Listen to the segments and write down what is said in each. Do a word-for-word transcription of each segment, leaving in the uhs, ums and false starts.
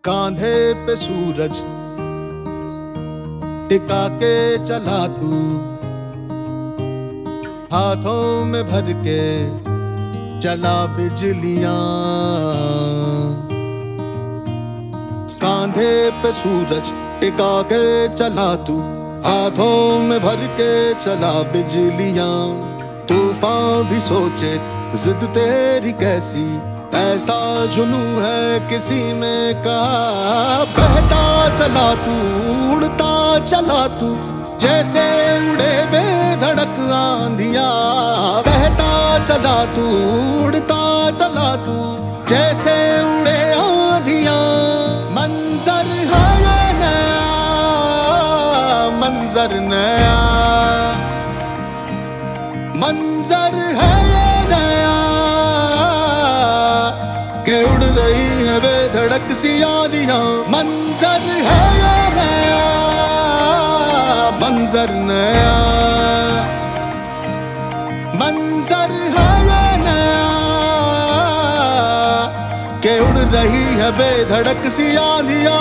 कांधे पे सूरज टिका के चला तू, हाथों में भर के चला बिजलियां। कांधे पे सूरज टिका के चला तू, हाथों में भर के चला बिजलियां। तूफान भी सोचे जिद तेरी कैसी, ऐसा जुनू है किसी में कहा। बहता चला तू, उड़ता चला तू, जैसे उड़े बेधड़क आंधियां। बहता चला तू, उड़ता चला तू, जैसे उड़े आंधियां। मंजर है ये नया, मंजर नया, मंजर है ये नया के उड़ रही है बेधड़क सी आंधियां। मंजर है ये नया, मंजर नया, मंजर है ये नया के उड़ रही है बेधड़क सी आंधियां।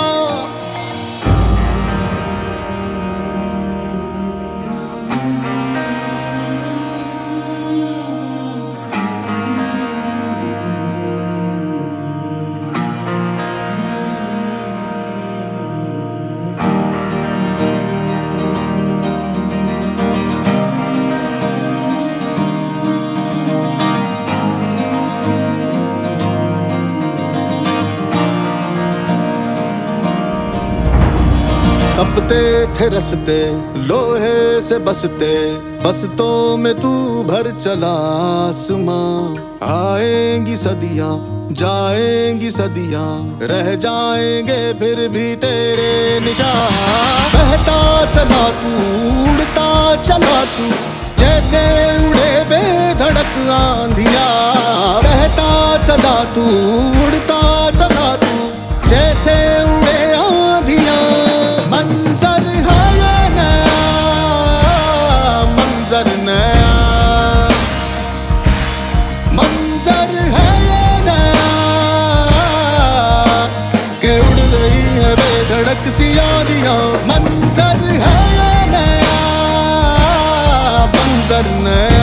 तपते थे रस्ते लोहे से बसते, बसतों में तू भर चला आसमां। आएंगी सदियां, जाएंगी सदियां, रह जाएंगे फिर भी तेरे निशान। बहता चला तू, उड़ता चला तू, जैसे उड़े बेधड़क आंधियां। बहता चला तू, उड़ता चला तू, जैसे उड़े आंधियां। मंजर है ये नया, मंजर नया, मंजर है ये नया के उड़ रही है बेधड़क सी आंधियां। मंजर है ये नया, मंजर नया।